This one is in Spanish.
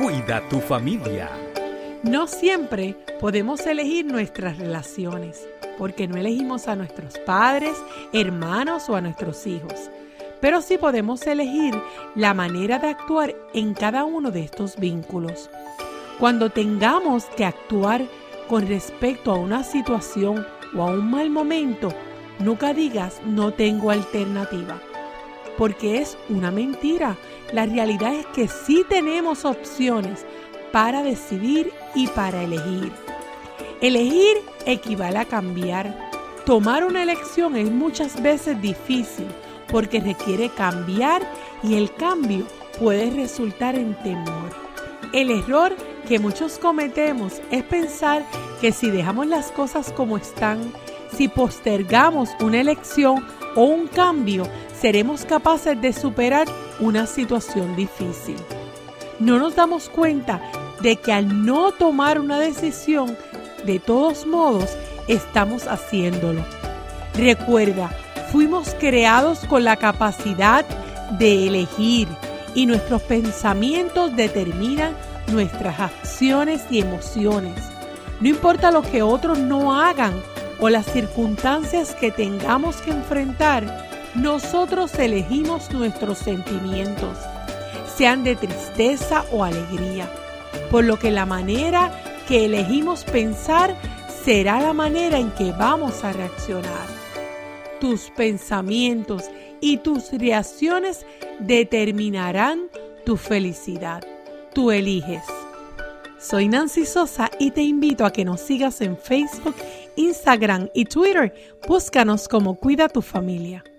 Cuida tu familia. No siempre podemos elegir nuestras relaciones, porque no elegimos a nuestros padres, hermanos o a nuestros hijos. Pero sí podemos elegir la manera de actuar en cada uno de estos vínculos. Cuando tengamos que actuar con respecto a una situación o a un mal momento, nunca digas no tengo alternativa, porque es una mentira. La realidad es que sí tenemos opciones para decidir y para elegir. Elegir equivale a cambiar. Tomar una elección es muchas veces difícil porque requiere cambiar y el cambio puede resultar en temor. El error que muchos cometemos es pensar que si dejamos las cosas como están, si postergamos una elección o un cambio, seremos capaces de superar una situación difícil. No nos damos cuenta de que al no tomar una decisión, de todos modos, estamos haciéndolo. Recuerda, fuimos creados con la capacidad de elegir y nuestros pensamientos determinan nuestras acciones y emociones. No importa lo que otros no hagan o las circunstancias que tengamos que enfrentar, nosotros elegimos nuestros sentimientos, sean de tristeza o alegría, por lo que la manera que elegimos pensar será la manera en que vamos a reaccionar. Tus pensamientos y tus reacciones determinarán tu felicidad. Tú eliges. Soy Nancy Sosa y te invito a que nos sigas en Facebook, Instagram y Twitter. Búscanos como Cuida tu Familia.